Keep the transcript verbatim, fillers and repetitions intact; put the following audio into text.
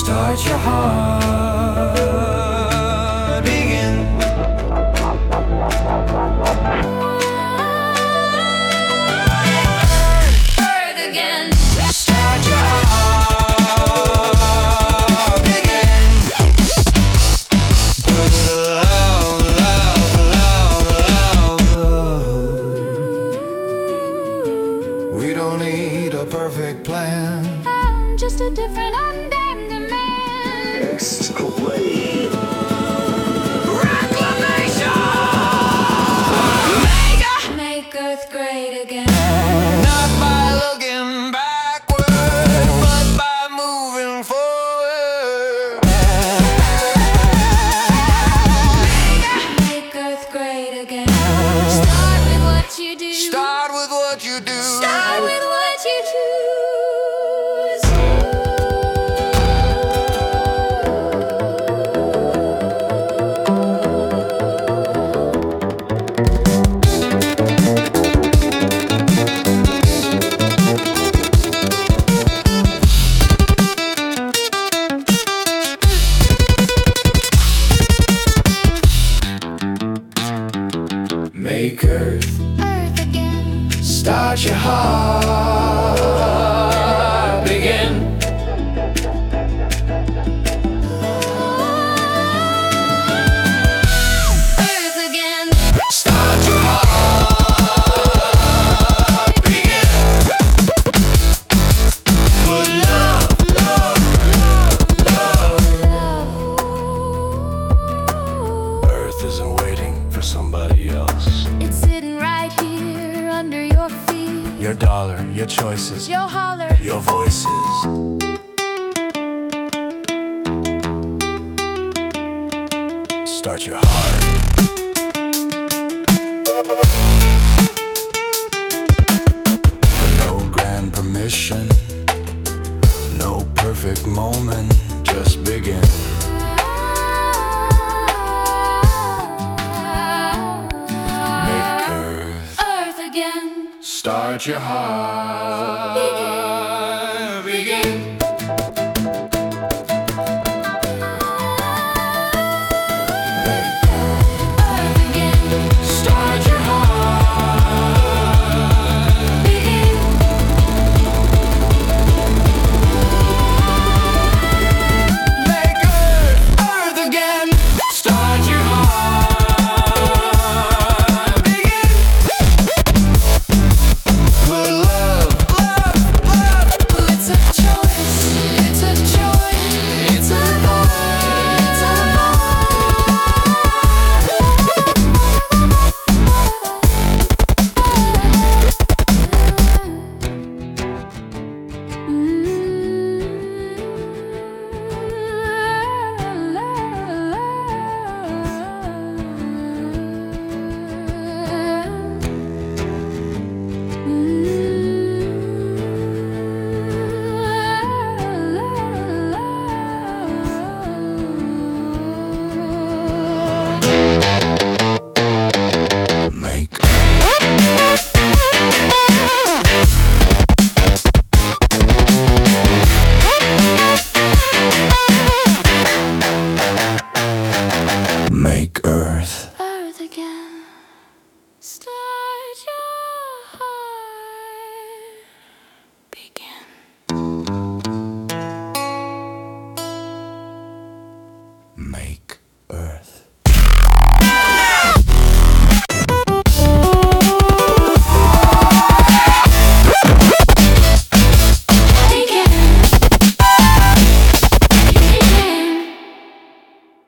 Start your heart, begin. Earth again. Start your heart, begin. Love, love, love, love. We don't need a perfect plan. I'm just a different unnamed man. Exclave. Make Earth great again. Not by looking backward, but by moving forward. Make Earth great again. Start with what you do. Start with what you do. Start with what you choose. Make Earth, Earth again. start your heart, begin. Earth again. Start your heart, begin. Put love, love, love, love. Earth isn't waiting for somebody else. It's sitting right here under your feet. Your dollar, your choices, Your holler. your voices. Start your heart. No grand permission, no perfect moment, just begin. Make Earth, Earth again. start your heart. Begin.